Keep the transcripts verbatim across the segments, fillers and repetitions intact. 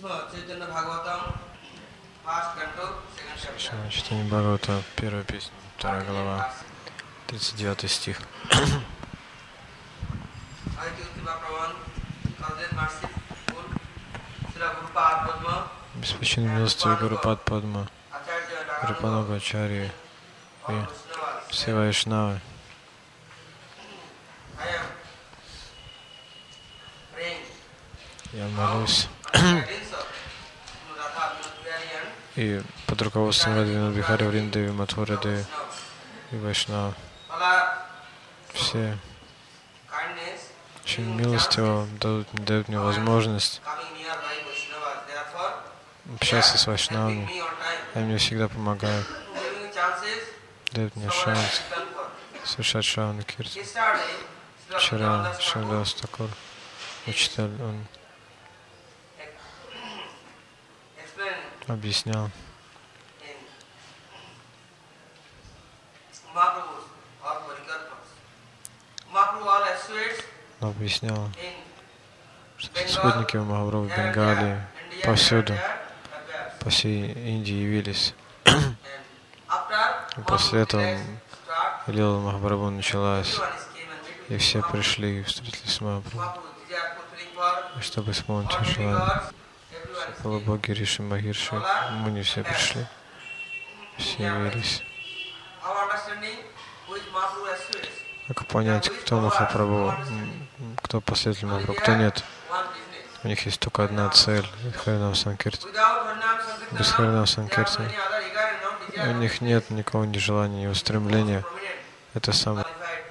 Чтение Бхагавата, первая песня, вторая глава, тридцать девятый стих. Без причины милостивый Гурупад Падма, Крипанога Ачарьи и все вайшнавы. Я молюсь и под руководством Радхи Бихари Вриндеви, Матхури Деви и Вайшнава. Все очень милостиво дают, дают мне возможность общаться с вайшнавами. Они мне всегда помогают, дают мне шанс совершать Шравана Киртан. Вчера Шримадас Такур, учитель, он объяснял, он объяснял, что спутники Махапрабху в Бенгалии повсюду, по всей Индии явились. И после этого Лила Махапрабху началась, и все пришли и встретились с Махапрабху, чтобы исполнить желание. Полубоги, Риши, Махирши, Муни все пришли, все явились. Как понять, кто Махапрабху, кто последователь Махапрабху, кто нет? У них есть только одна цель — Харинам Санкиртан. Без Харинам Санкиртана у них нет никакого ни желания, ни устремления. Это самое.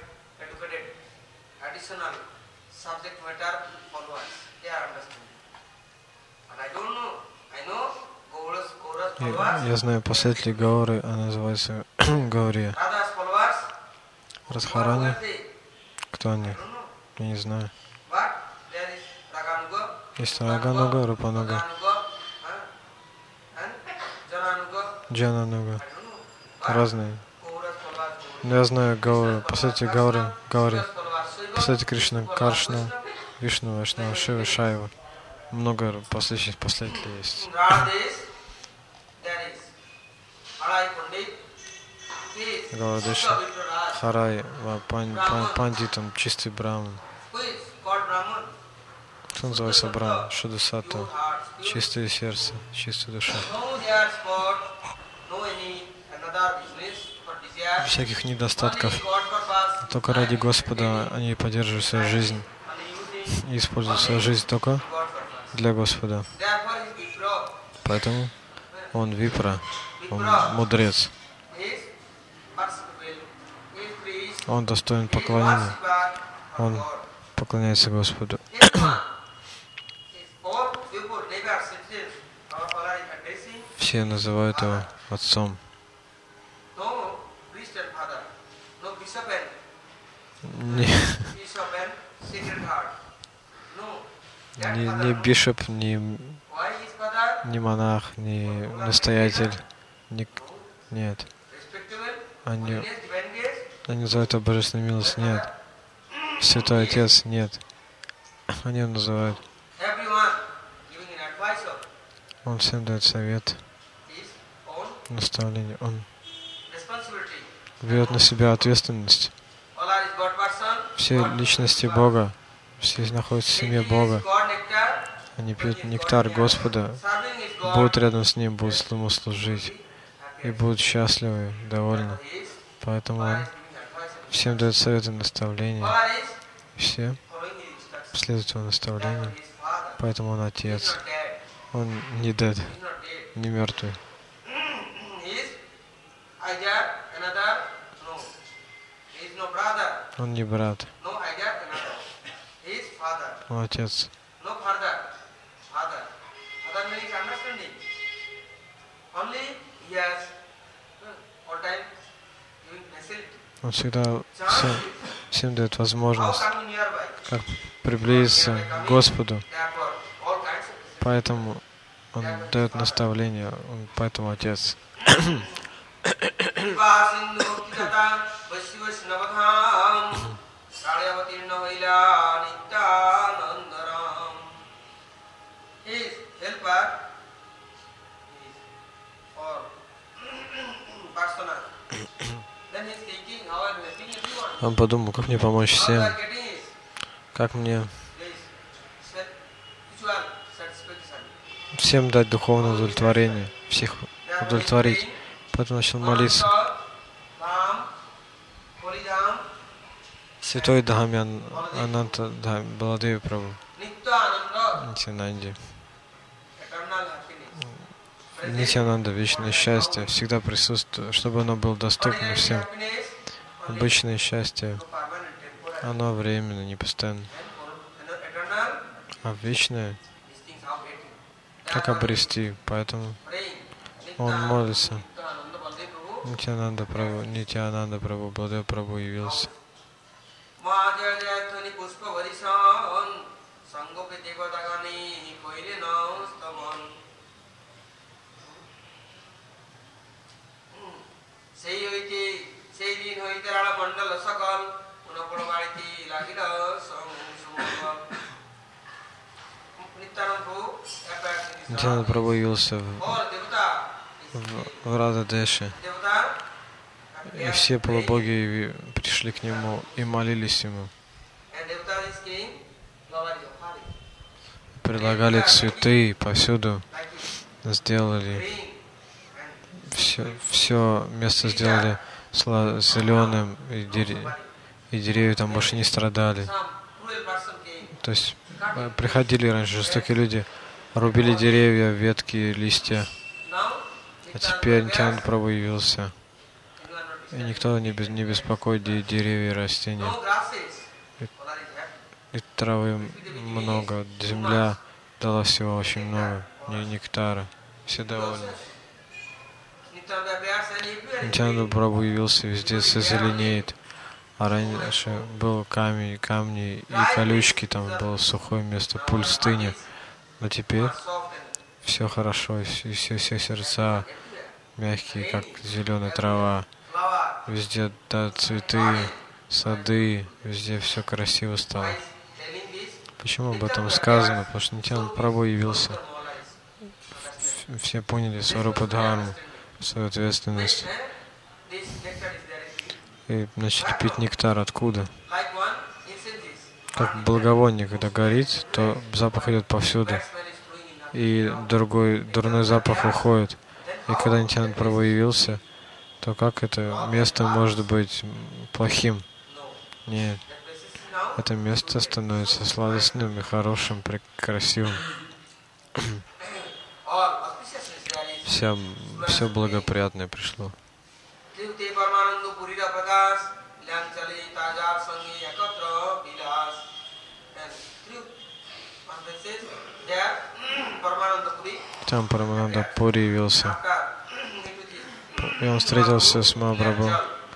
Я, я знаю последователей Гауры, она называется Гаурия. Радхарани. Кто они? Я не знаю. Есть Рагануга, Рупануга, Джанануга. Разные. Но я знаю Гауру, последователей Гауры, Гаури, последователей Кришны, Каршна, Вишну, Вайшнава, Шивы, Шайва. Много последующих последователей есть. Гаудеша, Харай, пан, пан, Пандит, он чистый браман. Что называется браман? Шудасата, чистое сердце, чистая душа. Всяких недостатков. Только ради Господа они поддерживают свою жизнь и используют свою жизнь только для Господа. Поэтому он випра, он мудрец. Он достоин поклонения. Он поклоняется Господу. Все называют его отцом. Не, не, не бишоп, не, не монах, не настоятель. Не, нет. Они, они называют его божественной милостью. Нет. Святой Отец. Нет. Они его называют. Он всем дает совет, наставление. Он берет на себя ответственность. Все личности Бога, все находятся в семье Бога. Они пьют нектар Господа, будут рядом с Ним, будут Ему служить и будут счастливы, довольны. Поэтому Он всем дает советы, наставления. Все следуют Его наставлениям. Поэтому Он Отец. Он не dead, не мертвый. Он не брат. Он Отец. Он всегда всем, всем дает возможность, как приблизиться к Господу. Поэтому Он дает наставления, он, поэтому Отец. His help Он подумал, как мне помочь всем, как мне всем дать духовное удовлетворение, всех удовлетворить. Поэтому начал молиться. Святой Дхамян Ананта Баладеви Прабху, Нитьянанде. Нитьянанда, вечное счастье, всегда присутствует, чтобы оно было доступно всем. Обычное счастье, оно временно, не постоянно. А вечное, как обрести? Поэтому он молится. Нитьянанда Прабху, Нитьянанда Прабху, Баладев Прабху явился. Нитьянанда Прабху явился в, в, в Радха-деше, и все полубоги пришли к нему и молились ему. Предлагали цветы повсюду, сделали все, все место сделали зеленым, и, дерев, и деревья там больше не страдали. То есть приходили раньше жестокие люди, рубили деревья, ветки, листья. А теперь Нитьянанда Прабху явился. И никто не, без, не беспокоит деревья и растения. И, и травы много, земля дала всего очень много, нектара. Все довольны. Нитьянанда Прабху явился, везде все зеленеет. А раньше был камень, камни и колючки, там было сухое место, пустыня. Но теперь все хорошо, и все, все сердца мягкие, как зеленая трава. Везде да, цветы, сады, везде все красиво стало. Почему об этом сказано? Потому что Нитьянанда Прабху явился. Все поняли Сварупа Дхарму, свою ответственность. И начали пить нектар. Откуда? Как благовоние, когда горит, то запах идет повсюду. И другой, дурной запах уходит. И когда Нитьянанда Прабху явился, то как это место может быть плохим? Нет. Это место становится сладостным и хорошим, красивым. Вся, все благоприятное пришло. Там Парамананда Пури явился. И он встретился с Махапрабху.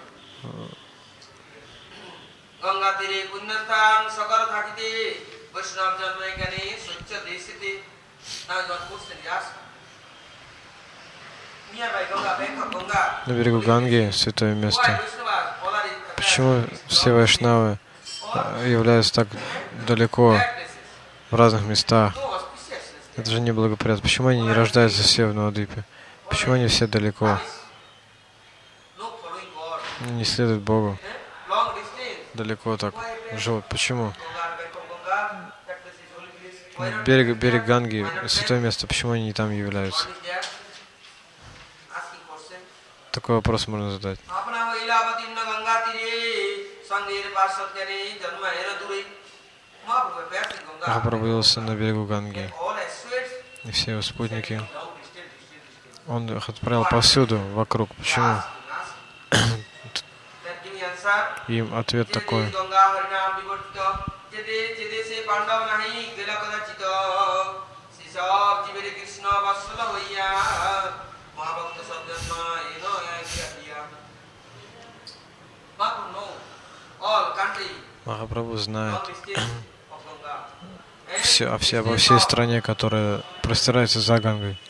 На берегу Ганги, святое место. Почему все вайшнавы являются так далеко, в разных местах? Это же неблагоприятно. Почему они не рождаются все в Навадвипе? Почему они все далеко? Не следуют Богу. Далеко так живут. Почему? Берег, берег Ганги, святое место, почему они не там являются? Такой вопрос можно задать. Махапрабху явился на берегу Ганги, и все его спутники. Он их отправил повсюду, вокруг. Почему? Им ответ такой. Махапрабху знает все, о всей, обо всей стране, которая простирается за Гангой.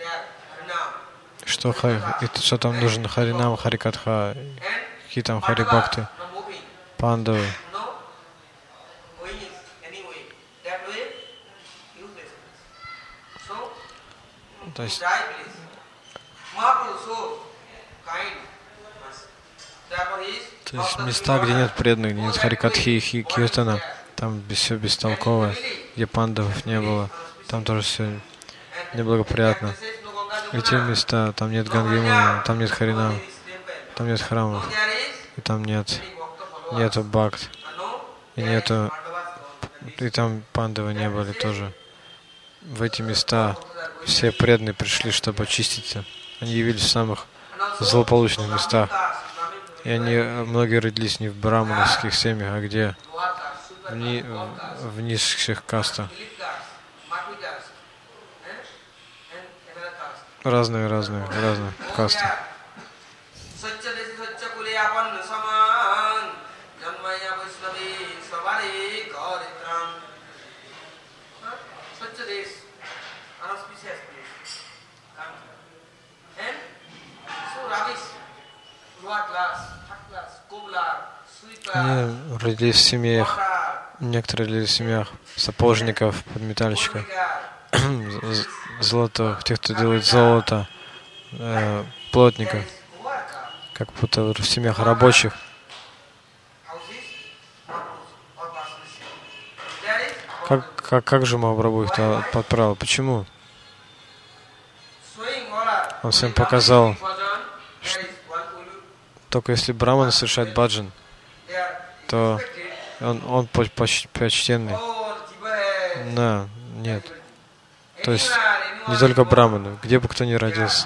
Что, что там нужно? Харинам, Харикатха, какие там Харибхакты, Пандавы. То есть, то есть места, где нет преданных, где нет харикатхи и киртана, там все бестолковое, где пандавов не было, там тоже все неблагоприятно. Эти места, там нет Гангимуни, там нет Харинам, там нет храмов, и там нет, нету бхакт, и нету, и там пандавы не были тоже. В эти места все преданные пришли, чтобы очиститься. Они явились в самых злополучных местах. И они, многие родились не в брамановских семьях, а где? В, ни, в низших кастах. Разные, разные, разные касты. Они родились в семьях, некоторые родились в семьях сапожников, подметальщиков, золото, тех, кто делает золото, э, плотников, как будто в семьях рабочих. Как, как, как же Махапрабху их отправил? Почему? Он всем показал, что только если Браман совершает баджан, то он, он почтенный. Да, нет. То есть не только Браману, где бы кто ни родился.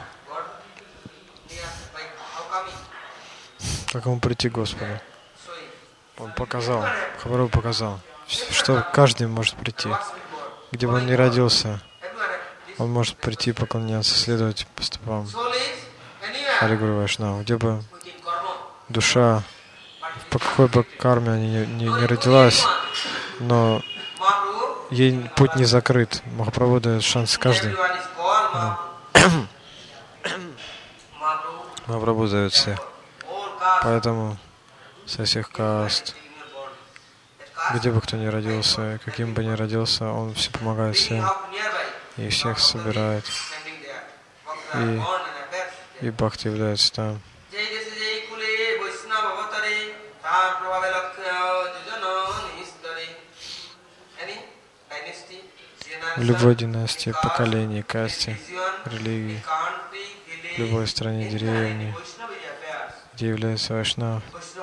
Как ему прийти к Господу? Он показал, Махапрабху показал, что каждый может прийти. Где бы он ни родился, он может прийти, поклоняться, следовать по стопам Хари Гуру Вайшнава. Где бы душа, по какой бы карме она не, не, не родилась, но ей путь не закрыт. Махапрабху дает шанс каждый. Махапрабху дает всех. Поэтому со всех каст, где бы кто ни родился, каким бы ни родился, он все помогает всем. И всех собирает. И, и бхакти является там. В любой династии, поколении, касте, религии, в любой стране, деревне, где является Вайшнав,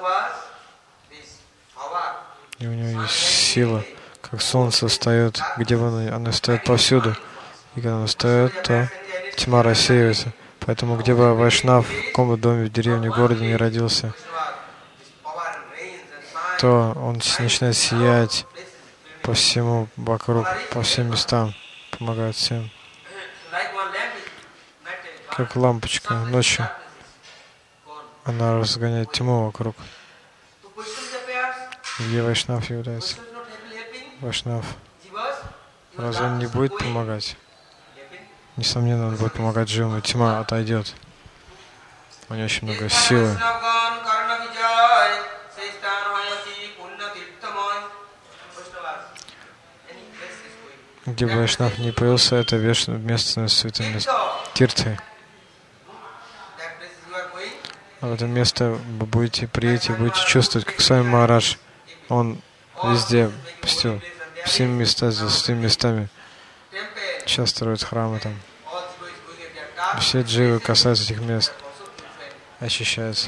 и у него есть сила, как солнце встает, где бы оно, оно встает повсюду. И когда оно встает, то тьма рассеивается. Поэтому где бы Вайшнав в каком доме, в деревне, в городе не родился, то он начинает сиять по всему вокруг, по всем местам, помогает всем. Как лампочка ночью, она разгоняет тьму вокруг. Где Вайшнав является? Вайшнав. Разве он не будет помогать? Несомненно, он будет помогать живым, и тьма отойдет. У него очень много силы. Где бы Вайшнав не появился, это место святым Тиртхой. А в это место вы будете прийти, будете чувствовать, как Свами Махарадж. Он везде посетил все места с святыми местами. Сейчас строят храмы там. Все дживы касаются этих мест. Ощущаются.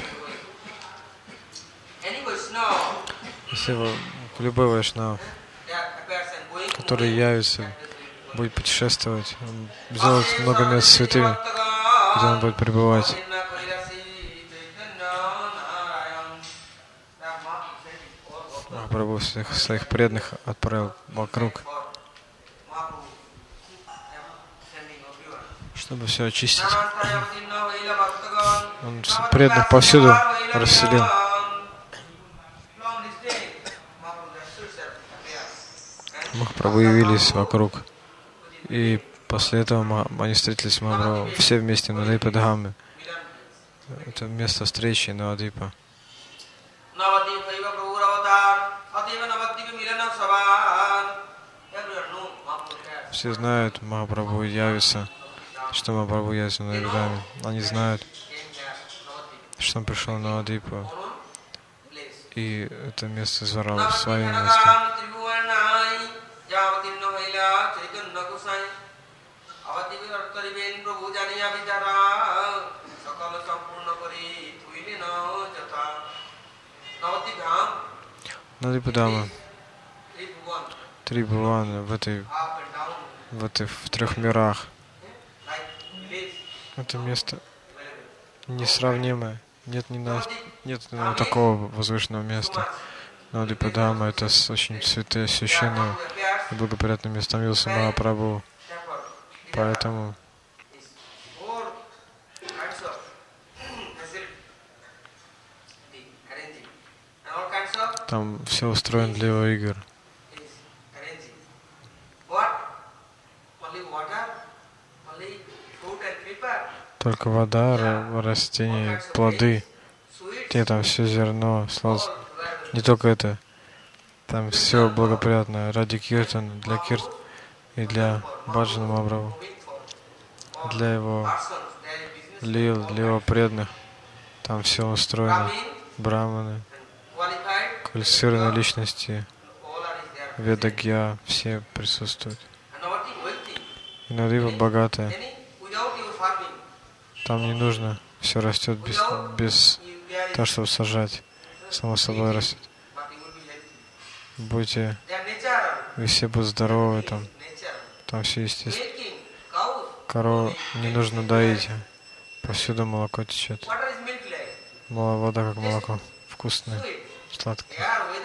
Если вы, любой Вайшнав, который явится, будет путешествовать, он сделает много мест святыми, где он будет пребывать. Махапрабху всех своих преданных отправил вокруг, чтобы все очистить. Он преданных повсюду расселил. Махапрабху явились вокруг. И после этого они встретились с Махапрабху все вместе на Навадвипа-дхаме. Это место встречи Навадвипа. Все знают, Махапрабху явится что Махапрабху есть в Навидаме. Они знают, что он пришел на Навадвипу, и это место звало своим местом. Навадвипа-дама, три Бхувана в этой, в этой, в трех мирах. Это место несравнимое. Нет ни на, нет ни такого возвышенного места. Навадвипа-дама — это очень святые, священные и благоприятные места явился Махапрабху. Поэтому там все устроено для его игр. Только вода, растения, плоды. Где там все зерно, слаз. Не только это. Там все благоприятно ради киртана, для кирт и для Баджана Махапрабху, для его лил, для его преданных. Там все устроено. Браманы, квалифицированные личности, ведагья, все присутствуют. И Навадвипа богатая. Там не нужно, все растет без, без того, чтобы сажать. Само собой растет. Будьте, вы все будут здоровы там. Там все естественно. Корову не нужно доить. Повсюду молоко течет. Мало вода как молоко. Вкусное, сладкое.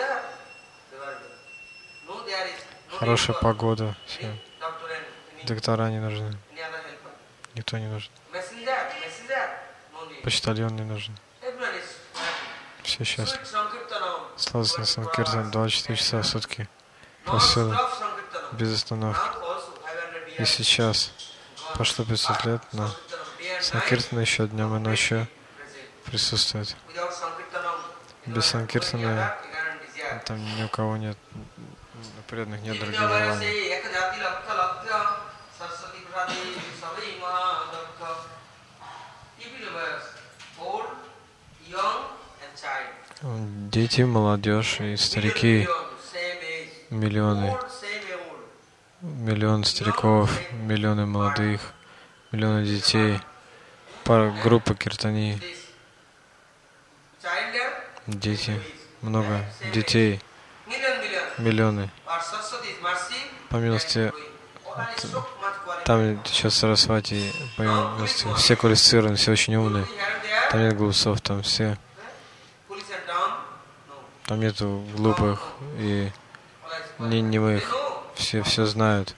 Хорошая погода. Все. Доктора не нужны. Никто не нужен. Почтальон не нужен. Все счастливы. Сладостный санкиртан двадцать четыре часа в сутки. Повсюду. Без остановки. И сейчас прошло пятьсот лет, но санкиртана еще днем и ночью присутствует. Без санкиртана там ни у кого нет, преданных нет других желаний. Дети, молодежь и старики, миллионы, миллион стариков, миллионы молодых, миллионы детей, пара, группа киртани, дети, много детей, миллионы. По милости, там сейчас Сарасвати, по милости, все квалифицированы, все очень умные, там нет глупцов, там все. Там нету глупых и немых. Все все знают.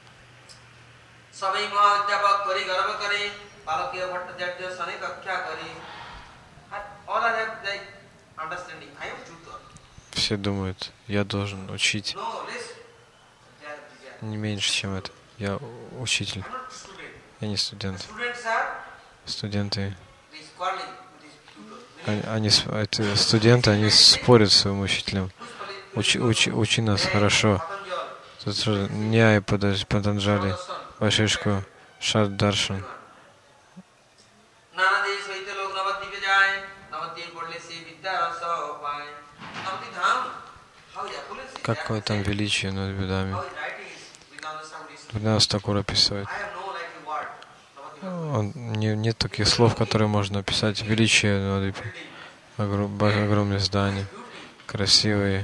Все думают, я должен учить не меньше, чем это. Я учитель. Я не студент. Студенты. Они, они, это, студенты, они спорят с своим учителем. Учи, учи, учи нас хорошо. Тут Няй Патанджали, Вайшишку, Шардаршан. Какое там величие над бедами. Нас Такур описывает. Он, не, нет таких слов, которые можно описать. Величие Навадвипы. Огромные здания, красивые,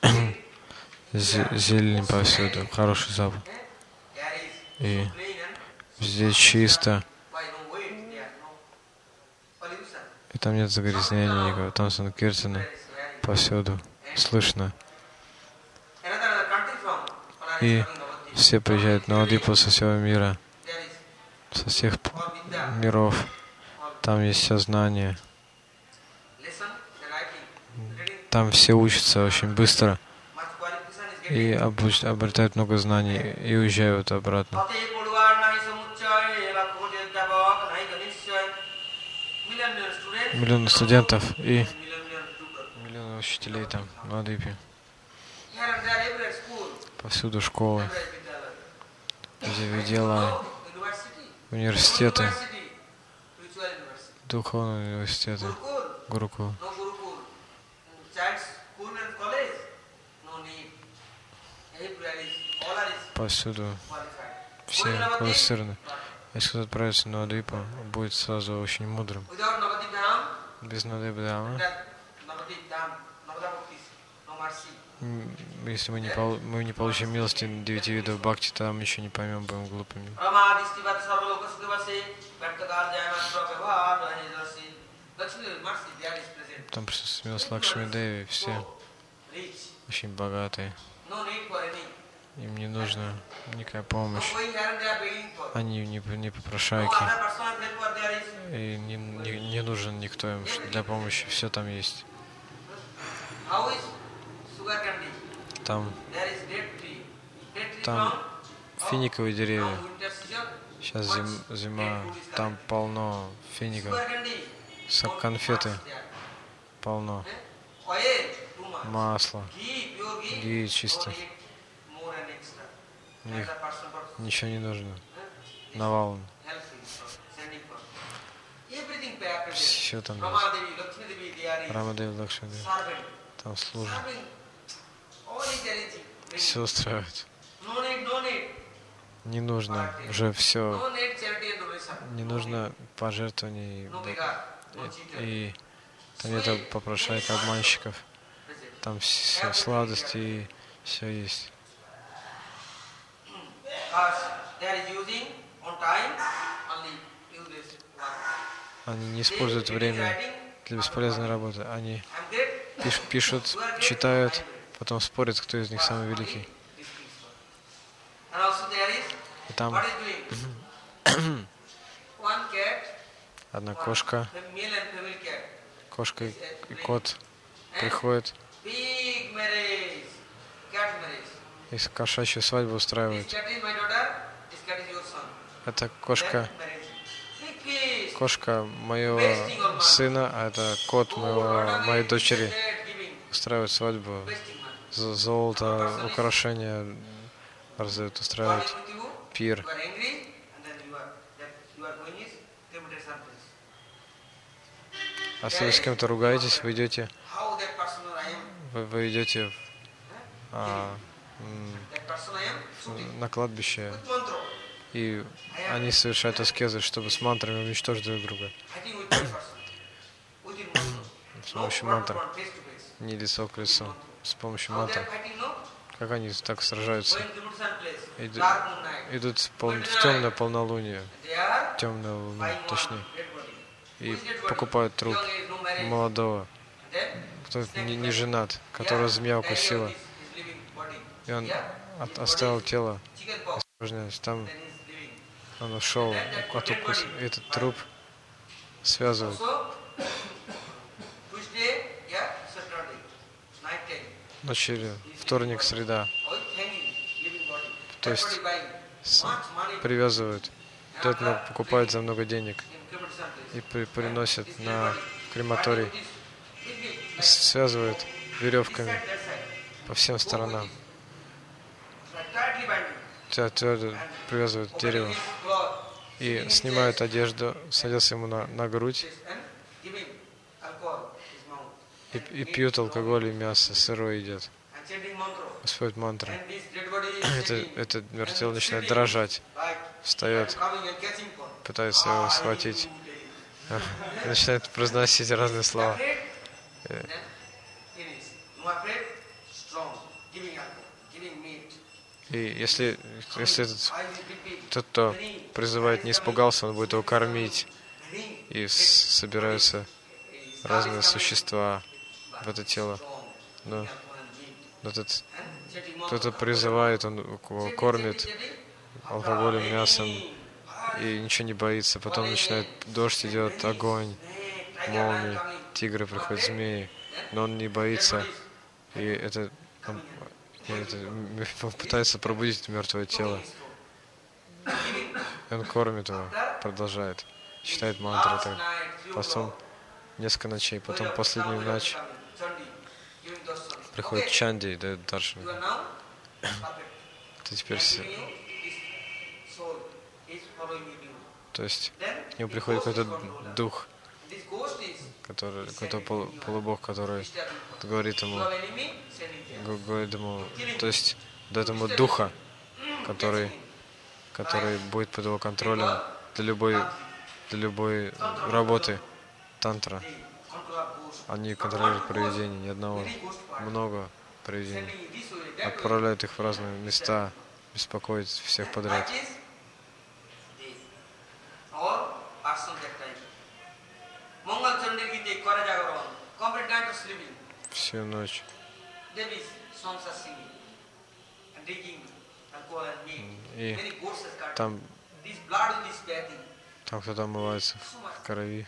зелень повсюду, хороший запах. И здесь чисто. И там нет загрязнения никакого. Там санкиртана повсюду. Слышно. И все приезжают на Навадвипу со всего мира. Со всех миров. Там есть все знания. Там все учатся очень быстро и обретают много знаний и уезжают обратно. Миллионы студентов и миллионы учителей там в Навадвипе. Повсюду школы, где Видьялай, университеты, духовные университеты, Гурукул. Повсюду все квалифицированы. Если кто-то отправится на Навадвипу, будет сразу очень мудрым. Без Навадвипа, если мы не, пол, мы не получим милости девяти видов бхакти, тогда мы ничего не поймем, будем глупыми. Там присутствует милость Лакшми Деви, все очень богатые. Им не нужна никакая помощь. Они не, не попрошайки. И не, не, не нужен никто им для помощи. Все там есть. Там, там финиковые деревья. Сейчас зим, зима. Там полно фиников. Конфеты полно. Масло. Ги чисто. Них ничего не нужно. Навалом. Все там есть. Рамадеви, Лакшми Деви. Там служат. Все устраивает. Не нужно уже все. Не нужно пожертвований. И, и там нет попрошайок, обманщиков. Там все сладости и все есть. Они не используют время для бесполезной работы. Они пиш, пишут, читают, потом спорят, кто из них самый великий. И там одна кошка, кошка и кот приходят и кошачью свадьбу устраивают. Это кошка, кошка моего сына, а это кот моего, моей дочери. Устраивают свадьбу, золото, украшения раздают, устраивают пир. А если вы с кем-то ругаетесь, вы идете, вы, вы идете в, а, на кладбище, и они совершают аскезы, чтобы с мантрами уничтожить друг друга. С помощью мантр. Не лицо к лицу. С помощью мантр. Как они так сражаются? Иду, идут в, пол, в темное полнолуние. Темную луну, точнее. И покупают труп молодого, кто не, не женат, которого змея укусила. И он от, оставил тело. Там он ушел от укуса. Этот труп связывают. Ночью, вторник, среда. То есть привязывают. Тот покупает за много денег и при, приносят на крематорий. Связывают веревками по всем сторонам. Твердо привязывают к дереву и снимают одежду, садятся ему на, на грудь и, и пьют алкоголь и мясо, сырое едят. Споют мантры. Это, это мертвец начинает дрожать, встает, пытается его схватить, начинает произносить разные слова. И если, если этот, тот, кто призывает, не испугался, он будет его кормить. И собираются разные существа в это тело. Но этот, кто-то призывает, он его кормит алкоголем, мясом, и ничего не боится. Потом начинает дождь, идет огонь, молнии, тигры приходят, змеи. Но он не боится. И это... И это, он пытается пробудить мертвое тело. И он кормит его, продолжает, читает мантры. Так. Потом несколько ночей, потом последнюю ночь приходит Чанди и дает даршан. Ты теперь все. То есть к нему приходит какой-то дух, который, какой-то полу, полубог, который говорит ему, говорит ему, то есть до этому духа, который, который будет под его контролем для любой, для любой работы тантра. Они контролируют привидения, ни одного, много привидений. Отправляют их в разные места, беспокоят всех подряд. Всю ночь. И там, там кто-то омывается в крови.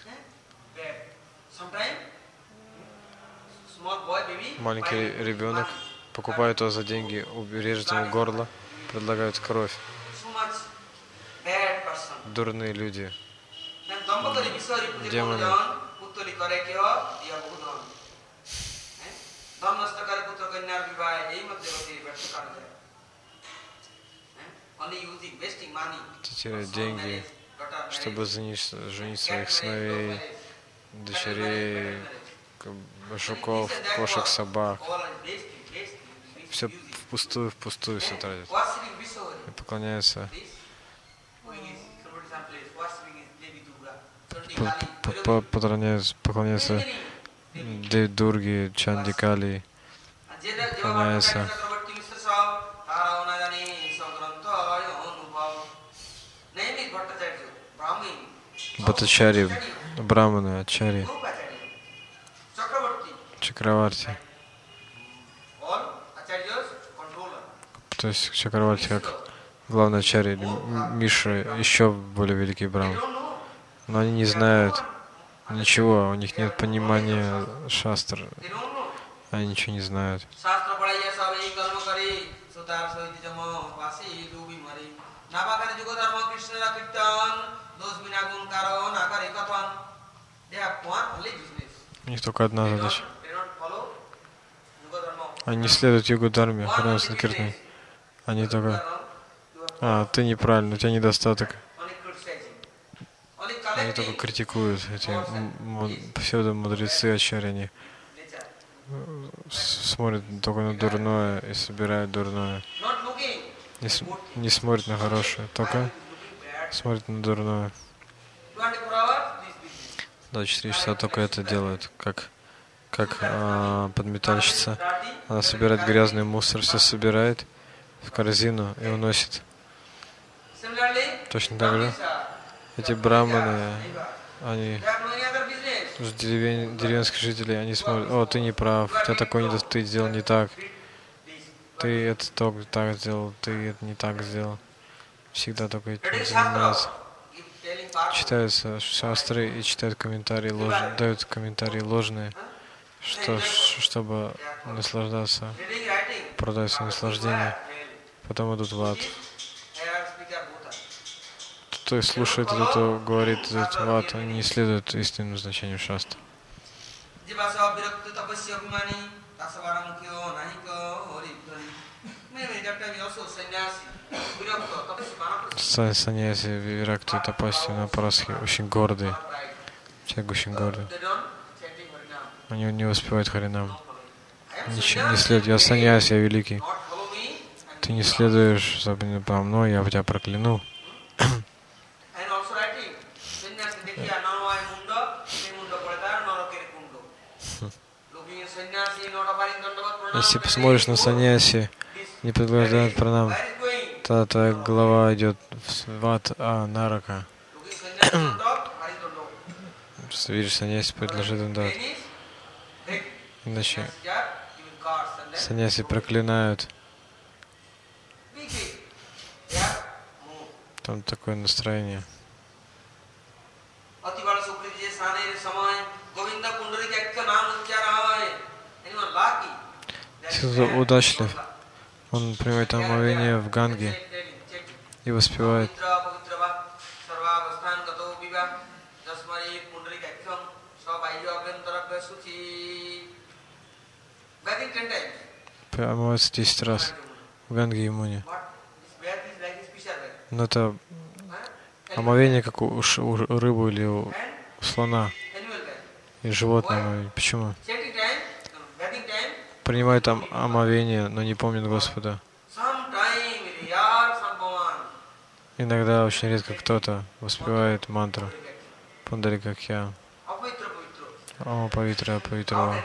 Маленький ребенок покупает его за деньги, режет ему горло, предлагают кровь. Дурные люди. Демоны. Теряют деньги, чтобы женить своих сыновей, дочерей, башуков, кошек, собак. Все впустую, впустую все тратят. И поклоняются. Поклоняются, поклоняются Деви Дурги, Чанди Кали. Поклоняются. Бхаттачарьи, Браманы, Ачарьи, Чакраварти. То есть Чакраварти как главный ачарья, Миша, еще более великий браман. Но они не знают ничего, у них нет понимания шастр. Они ничего не знают. У них только одна задача. Они не следуют Юга-дхарме, Харам Санкиртане. Они только... А, ты неправильно, у тебя недостаток. Они только критикуют, эти псевдо-мудрецы, ачарьи, они смотрят только на дурное и собирают дурное. Не, не смотрят на хорошее, только смотрят на дурное. двадцать четыре часа только это делают, как, как а, подметальщица. Она собирает грязный мусор, все собирает в корзину и уносит. Точно так же. Эти браманы, они, деревень, деревенские жители, они смотрят: о, ты не прав, у тебя такой недостаток, ты сделал не так, ты это только так сделал, ты это не так сделал. Всегда только этим занимаются. Читаются шастры и читают комментарии, лож... дают комментарии ложные, что, чтобы наслаждаться, продать наслаждение, потом идут в ад. Кто слушает это, кто говорит этот в ад, они не следуют истинному значению шастр. Саньяси, Виракты, Тапаси, Напарасхи очень гордые. Человек очень гордый. Они не успевают Харинам. Ничего не следует. Я саньяси, я великий. Ты не следуешь за мной, я тебя прокляну. Если посмотришь на саньяси, не предлагают пранам, то твоя голова идет в ад, а нарака. Видишь, саньяси предложит им дать. Иначе саньяси проклинают. Там такое настроение. Если кто удачлив, он принимает омовение в Ганге и воспевает. Омывается десять раз в Ганге и Муне. Но это Омовение, как у, у рыбы или у слона, и животного. Почему? Принимают ом, омовение, но не помнят Господа. Иногда, очень редко, кто-то воспевает мантру Пундарикакхья. О, Павитра, Павитра.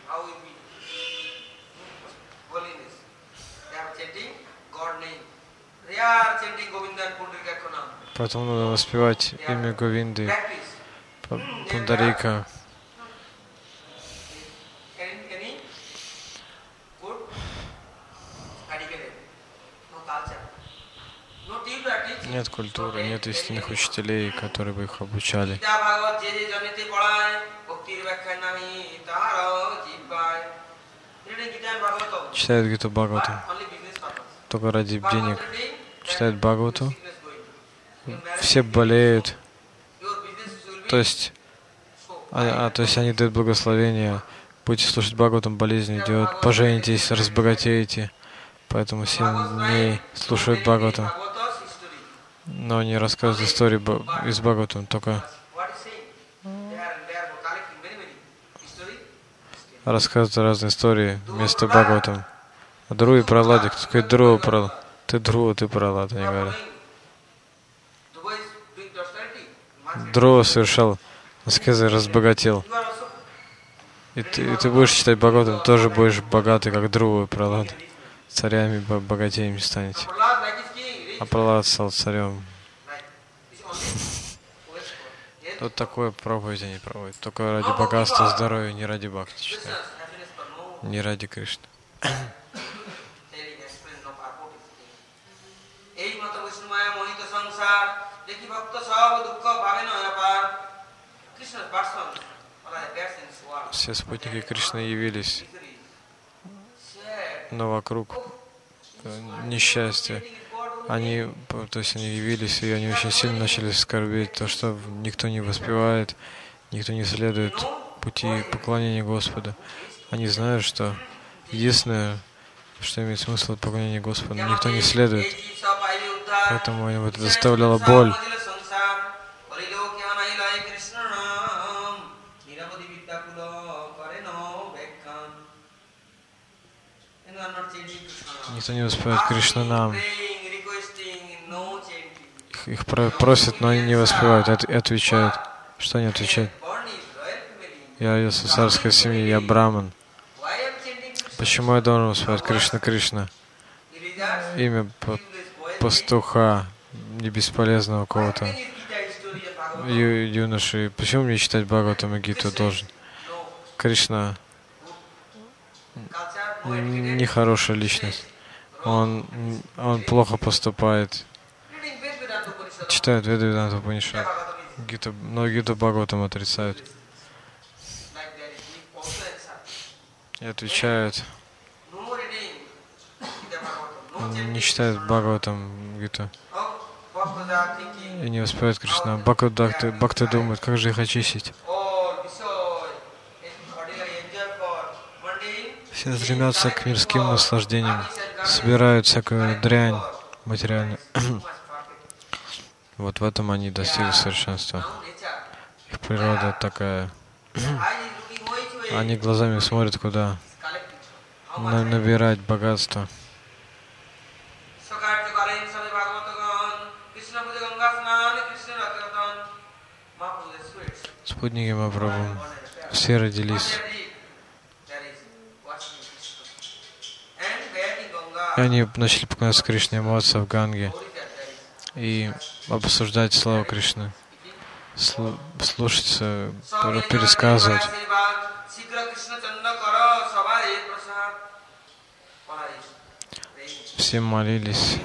Поэтому надо воспевать имя Говинды, Пундарика. Нет культуры, нет истинных учителей, которые бы их обучали. Читают Гиту Бхагавату только ради денег. Читают Бхагавату, все болеют, то есть, а, а, то есть они дают благословение. Будете слушать Бхагаватам, болезнь идет, поженитесь, разбогатеете. Поэтому семь дней слушают Бхагаватам, но не рассказывают истории из Бхагаватам, только рассказывают разные истории вместо Бхагаватам. А Друи Праладик, кто сказать Друа Пралад, ты Друа, ты Пралад, они говорят. Друа совершал аскезы, разбогател. И ты, и ты будешь читать Бхагаватам, тоже будешь богатый, как Друа и Пралад. Царями, богатеями станете. А Пралад стал царем. Тут такое проповедь они проводят. Только ради богатства, здоровья, не ради бхакти читают. Не ради Кришны. Все спутники Кришны явились, но вокруг несчастья. Они, то есть они явились, и они очень сильно начали скорбеть, то, что никто не воспевает, никто не следует пути поклонения Господа. Они знают, что единственное, что имеет смысл поклонения Господу, никто не следует. Поэтому им это доставляло боль. Никто не воспевает Кришна нам. Их, их просят, но они не воспевают и отвечают. Что они отвечают? Я родился в царской семье, я браман. Почему я должен воспевать Кришна Кришна? Имя пастуха, не бесполезного кого-то ю, юноши. Почему мне читать Бхагаватам и Гиту должен? Кришна нехорошая личность. Он, он плохо поступает. Читают Веда Веданта Упанишад. Гита, но Гиту Бхагаватам отрицают. И отвечают. Не читают Бхагаватам Гиту. И не воспевают Кришна. Бхакты, Бхакты думают, как же их очистить. Все стремятся к мирским наслаждениям, собирают всякую дрянь материальную. Вот в этом они достигли совершенства. Их природа такая. Они глазами смотрят куда? На, набирать богатство. Спутники Махапрабху все родились. И они начали поклоняться Кришне, молиться в Ганге и обсуждать славу Кришны, слушать, пересказывать. Все молились: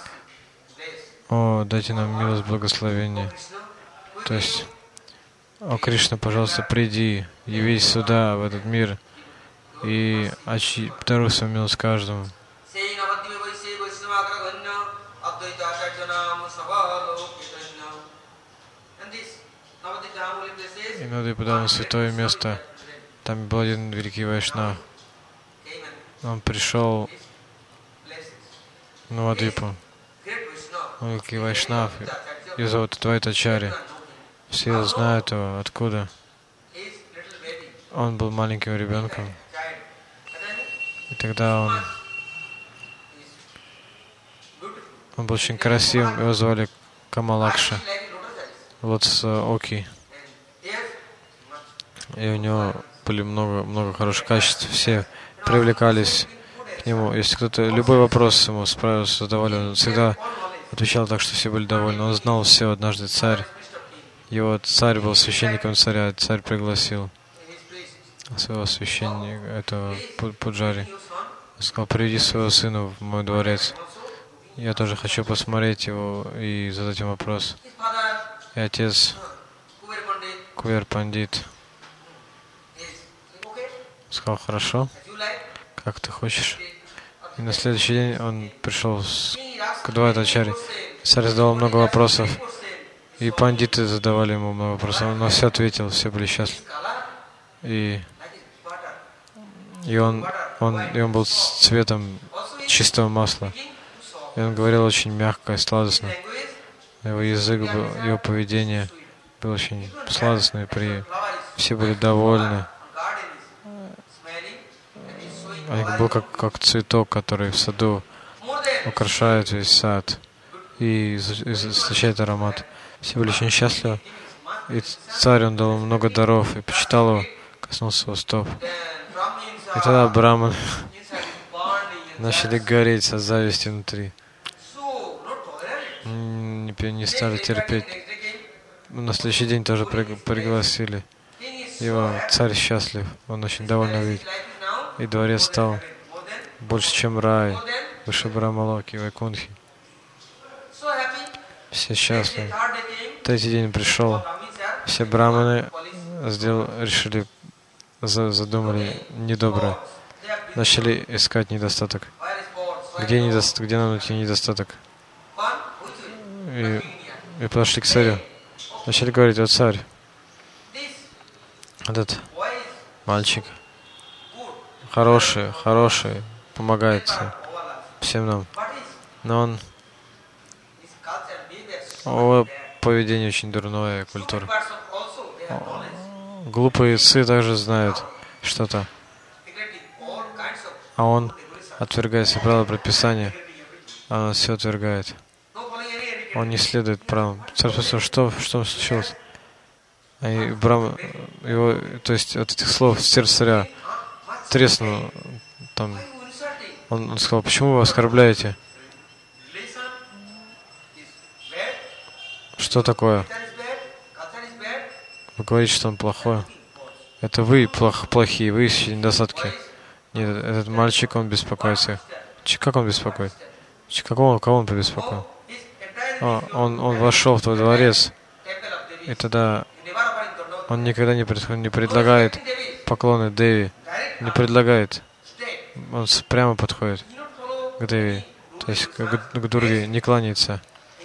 о, дайте нам милость, благословение. То есть, о Кришна, пожалуйста, приди, явись сюда, в этот мир, и даруй свою милость каждому. И надо подал святое место. Там был один великий Вайшнав. Он пришел на Навадвипу. Он великий Вайшнав. Ее зовут Адвайтачарья. Все знают его. Откуда? Он был маленьким ребенком. И тогда он, он был очень красивым. Его звали Камалакша. Лотос Оки. И у него были много, много хороших качеств. Все привлекались к нему. Если кто-то любой вопрос ему задавали, он всегда отвечал так, что все были довольны. Он знал все. Однажды царь, его царь был священником царя, царь пригласил своего священника, этого Пуджари. Он сказал: приведи своего сына в мой дворец. Я тоже хочу посмотреть его и задать ему вопрос. И отец Кувер Пандит сказал: хорошо, как ты хочешь. И на следующий день он пришел к Адвайтачарье. Царь задавал много вопросов, и пандиты задавали ему много вопросов. Он на все ответил, все были счастливы. И, и, он, он, и он был цветом чистого масла. И он говорил очень мягко и сладостно. Его язык был, его поведение было очень сладостное, при... все были довольны. Он был как, как цветок, который в саду украшает весь сад и источает аромат. Все были очень счастливы. И царь, он дал много даров и почитал его, коснулся его стоп. И тогда браманы начали гореть от зависти внутри. Не, не стали терпеть. На следующий день тоже пригласили его. Царь счастлив, он очень довольно видит. И дворец стал больше, чем рай, выше Брамалоки, Вайкунхи. Все счастливы. Третий день пришел. Все браманы сделали, решили, задумали недоброе. Начали искать недостаток. Где, недостаток, где нам найти недостаток? И, и подошли к царю. Начали говорить: о царь, этот мальчик хороший, хороший, помогает всем нам. Но он, его поведение очень дурное, культура. Глупые цы также знают что-то. А он отвергает все правила предписания. А он все отвергает. Он не следует правилам. Царь спросил: что, что случилось? И Брам, его, то есть от этих слов сердце царя треснуло. Там, он, он сказал: почему вы оскорбляете? Что такое? Вы говорите, что он плохой. Это вы плох, плохие, вы ищете недостатки. Нет, этот мальчик, он беспокоится. Как он беспокоит? Какого, кого он побеспокоил? О, он, он вошел в твой дворец, и тогда он никогда не, пред, не предлагает поклоны Деви, не предлагает. Он прямо подходит к Деви, то есть к, к Дурге, не кланяется.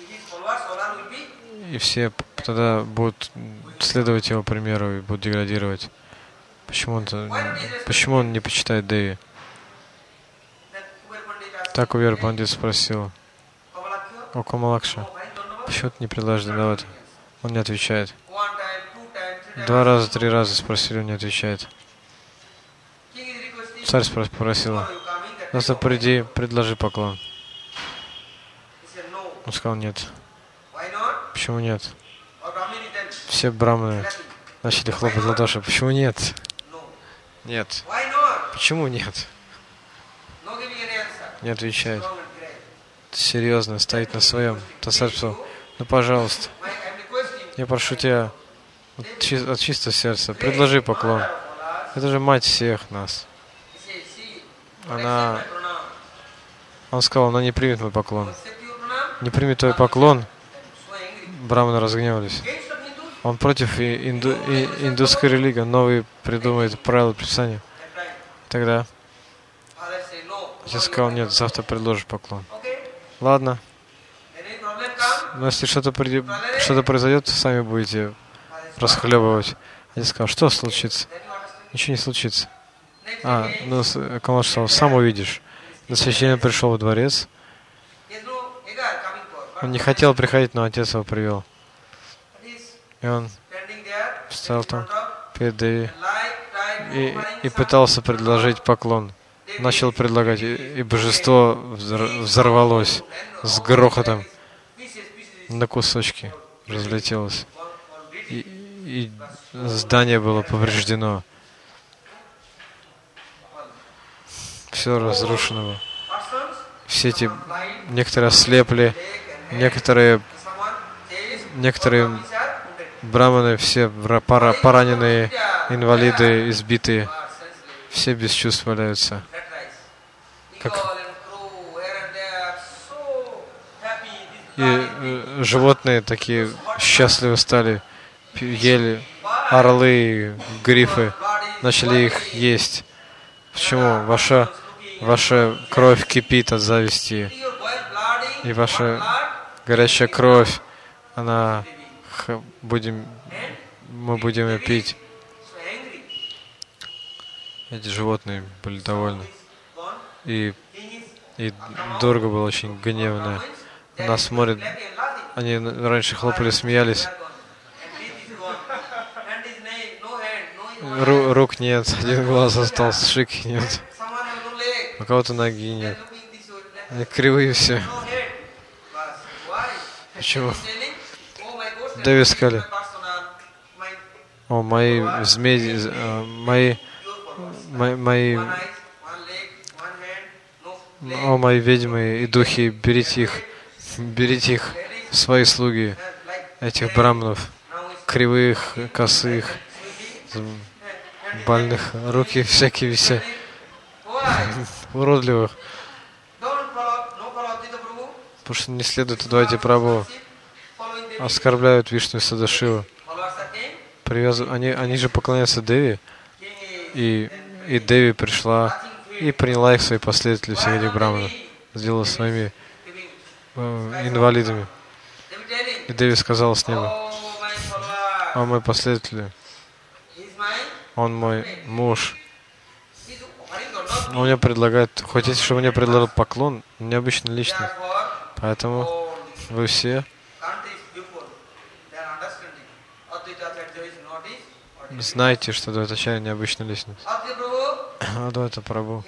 И все тогда будут следовать его примеру и будут деградировать. Почему он, почему он не почитает Деви? Так Кувер Пандит спросил: о Камалакша, почему ты не предлагаешь Дандават? Он не отвечает. Два раза, три раза спросили, он не отвечает. Царь попросил: завтра приди, предложи поклон. Он сказал: нет. Почему нет? Все браманы начали хлопать в ладоши. Почему нет? Нет. Почему нет? Не отвечает. Серьезно, стоит на своем. Царь сказал: ну, пожалуйста, я прошу тебя от чистого сердца, предложи поклон. Это же мать всех нас. Она, он сказал: она не примет мой поклон. Не примет твой поклон. Браманы разгневались. Он против инду, и, индусской религии, новый придумает правила предписания. Тогда отец сказал: нет, завтра предложишь поклон. Ладно. Но если что-то что-то произойдет, сами будете расхлебывать. Отец сказал: что случится? Ничего не случится. А, ну, Камалакша сказал: сам увидишь. На следующий день пришел во дворец. Он не хотел приходить, но отец его привел. И он встал там перед Деви и, и пытался предложить поклон. Начал предлагать, и, и божество взорвалось с грохотом, на кусочки разлетелось. И, и здание было повреждено. Все разрушено. Все эти, некоторые ослепли, некоторые, некоторые браманы, все пораненные, инвалиды, избитые, все без чувств валяются. Как... И э, животные такие счастливы стали, ели орлы, грифы, начали их есть. Почему? Ваша, ваша кровь кипит от зависти, и ваша горячая кровь, она будем, мы будем ее пить. Эти животные были довольны. И, и Дурга была очень гневная. Она смотрит, они раньше хлопали, смеялись. Ру, рук нет, один глаз остался, шики нет. У кого-то ноги нет. Они кривые все. Почему? Деви сказали: о, мои змеи, мои, мои, мои, о, мои ведьмы и духи, берите их, берите их в свои слуги, этих браманов, кривых, косых, больных, руки всякие висят, уродливых. Потому что не следует Адвайте Прабху, оскорбляют Вишну и Садашиву. Привязыв... Они, они же поклоняются Деви, и, и Деви пришла и приняла их в свои последователи, всех этих браманов, сделала своими э, инвалидами. И Деви сказала с неба: о, мой последователь, он мой муж. Он мне предлагает, хотите, чтобы мне предложил поклон, необычная личность. Поэтому вы все знаете, что Адвайтачарья необычная личность. Адвайта Прабху.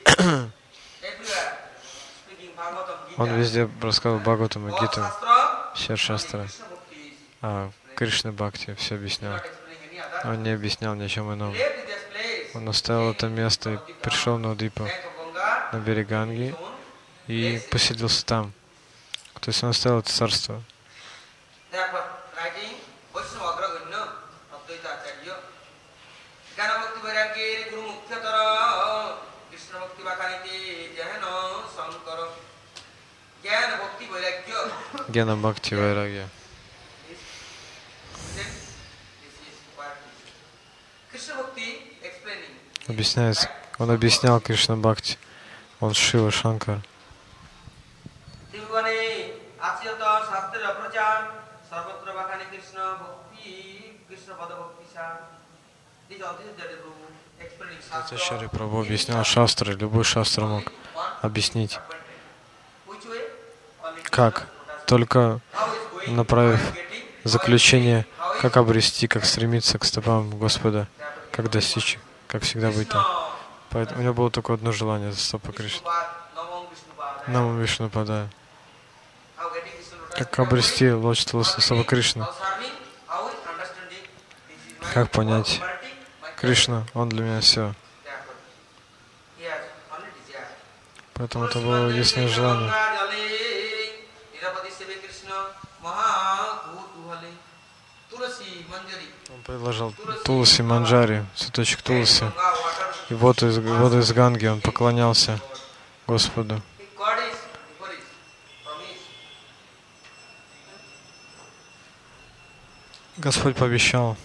Он везде рассказывал Бхагаватам и Гиту, все шастры. А Кришна Бхакти все объяснял. Он не объяснял ни о чем ином. Он оставил это место и пришел на Удипу, на берег Ганги, и поселился там. То есть он оставил это царство. Гьяна Бхакти Вайрагья. Объясняется. Он объяснял Кришна Бхакти. Он Шива Шанкар. Адвайтачарья Прабху объяснял шастры, любой шастр мог объяснить. Как? Только направив заключение, как обрести, как стремиться к стопам Господа, как достичь, как всегда быть там. Поэтому у него было только одно желание — это стопа Кришны. Наму Вишнупадая. Как обрести лочество стопа Кришны? Как понять? Кришна, он для меня все. Поэтому это было единственное желание. Он предложил Туласи Манджари, цветочек Туласи, и воду из, воду из Ганги. Он поклонялся Господу. Господь пообещал: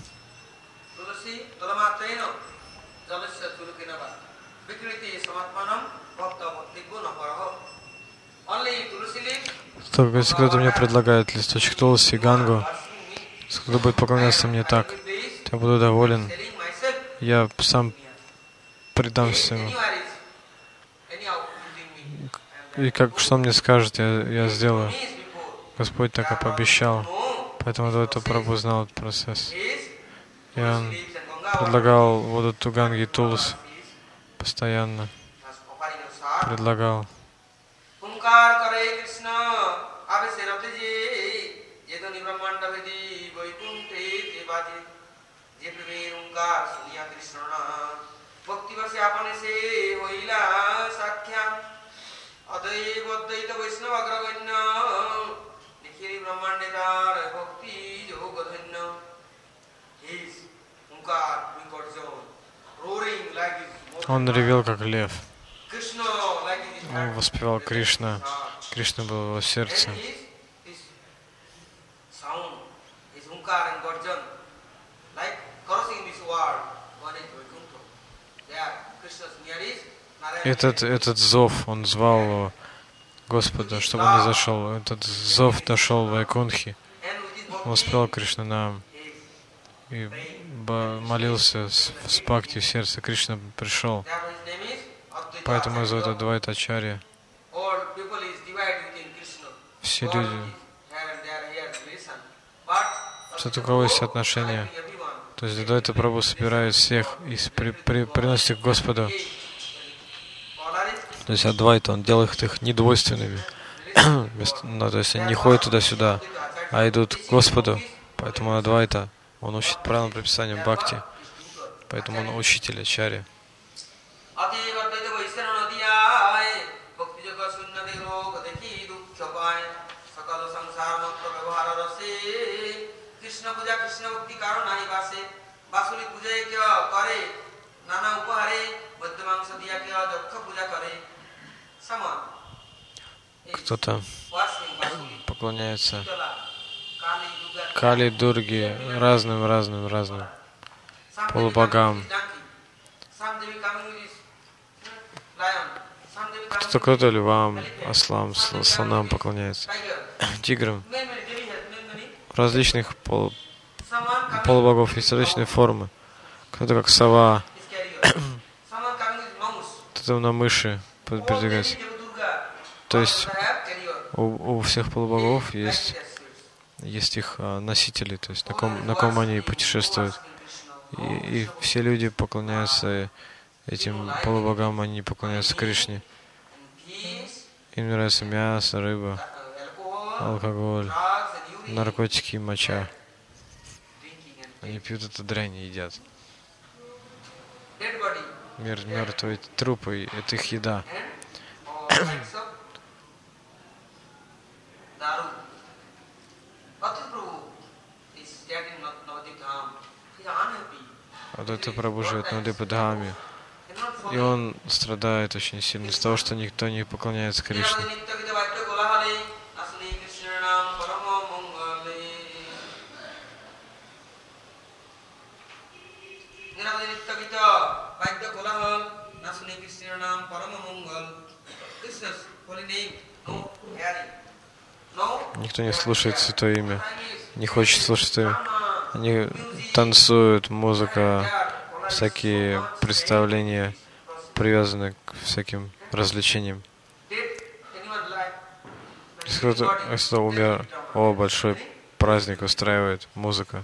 только если кто-то мне предлагает листочек Туласи и Гангу, если кто-то будет поклоняться мне так, то я буду доволен. Я сам предамся ему. И как, что он мне скажет, я, я сделаю. Господь так и пообещал. Поэтому Адвайта Прабху знал этот процесс. И он предлагал воду Туганги Тулс постоянно. Предлагал. Он ревел как лев. Он воспевал Кришна. Кришна был в его сердце. Этот, этот зов, он звал его, Господа, чтобы он не зашел. Этот зов дошел в Вайкунтхи. Он воспевал Кришна нам и молился с, с бхакти в сердце. Кришна пришел. Поэтому его зовут Адвайта Ачарья. Все люди, что у кого есть отношения. То есть Адвайта Прабху собирает всех и при, при, приносит их к Господу. То есть Адвайта, он делает их недвойственными. Ну, то есть они не ходят туда-сюда, а идут к Господу. Поэтому Адвайта, он учит правильным прописанием бхакти. Поэтому он учитель Ачарья. Кто-то поклоняется Кали, Дурге, разным, разным, разным полубогам. Кто-то кто-то львам, ослам, слонам поклоняется, тиграм. Различных пол, полубогов есть различные формы. Кто-то как сова, кто-то на мыши передвигается. То есть у, у всех полубогов есть, есть их а, носители, то есть на ком, на ком они путешествуют. И, и все люди поклоняются этим полубогам, они поклоняются Кришне. Им нравится мясо, рыба, алкоголь, наркотики и моча. Они пьют эту дрянь и едят. Мир, мертвые трупы — это их еда. Адвайта Прабху живет в Навадвипа-дхаме, и он страдает очень сильно из-за того, что никто не поклоняется Кришне. Никто не слушает Святое Имя, не хочет слушать Святое Имя. Они танцуют, музыка, всякие представления, привязаны к всяким развлечениям. Если кто-то, если кто-то умер, о, большой праздник устраивает, музыка.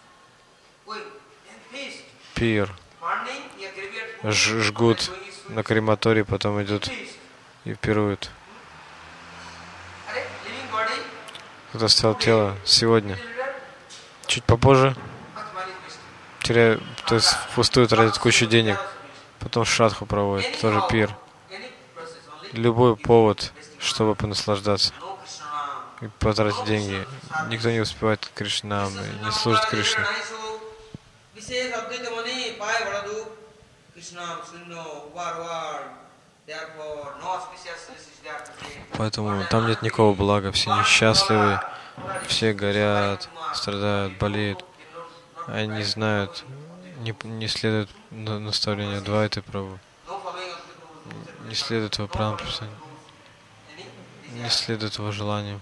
Пир. Ж- жгут на крематории, потом идут и пируют. Кто оставил тело сегодня, чуть попозже, теряют, то есть впустую тратят кучу денег, потом шрадху проводят, тоже пир. Любой повод, чтобы понаслаждаться и потратить деньги. Никто не успевает к Кришнам, не служит Кришне. Поэтому там нет никакого блага, все несчастливы, все горят, страдают, болеют. Они не знают, не, не следуют наставлению Адвайты Прабху, не следуют его правилам прописанию, не следуют его желанию.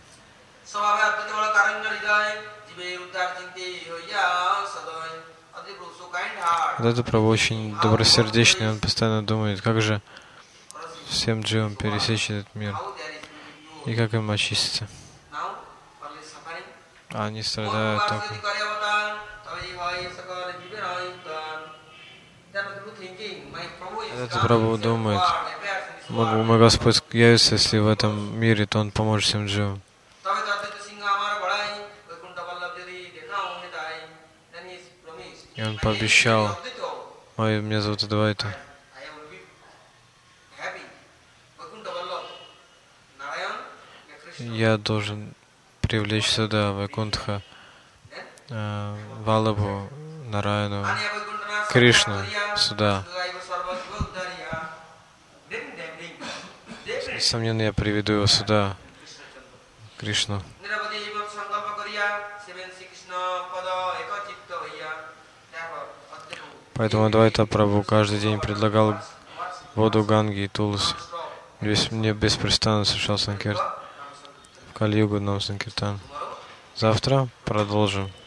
Адвайта Прабху очень добросердечный, он постоянно думает, как же всем дживам пересечь этот мир и как им очиститься. Они страдают только. Этот Прабху думает, мой Господь явится, если в этом мире, то Он поможет всем дживам. И он пообещал, ой, меня зовут Адвайта. Я должен привлечь сюда Вайкунтха, э, Валабху, Нараяну, Кришну сюда. Несомненно, я приведу его сюда, Кришну. Поэтому Адвайта Прабху каждый день предлагал воду Ганги и Тулси. Мне беспрестанно совершал санкиртан. В Кали-югу нам санкиртан. Завтра продолжим.